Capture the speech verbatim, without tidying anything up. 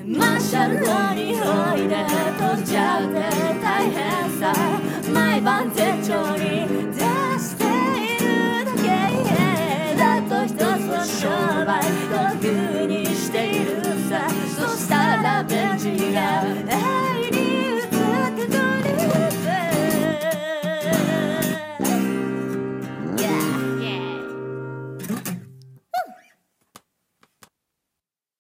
マシャルにおいで閉じちゃって大変さ毎晩絶頂に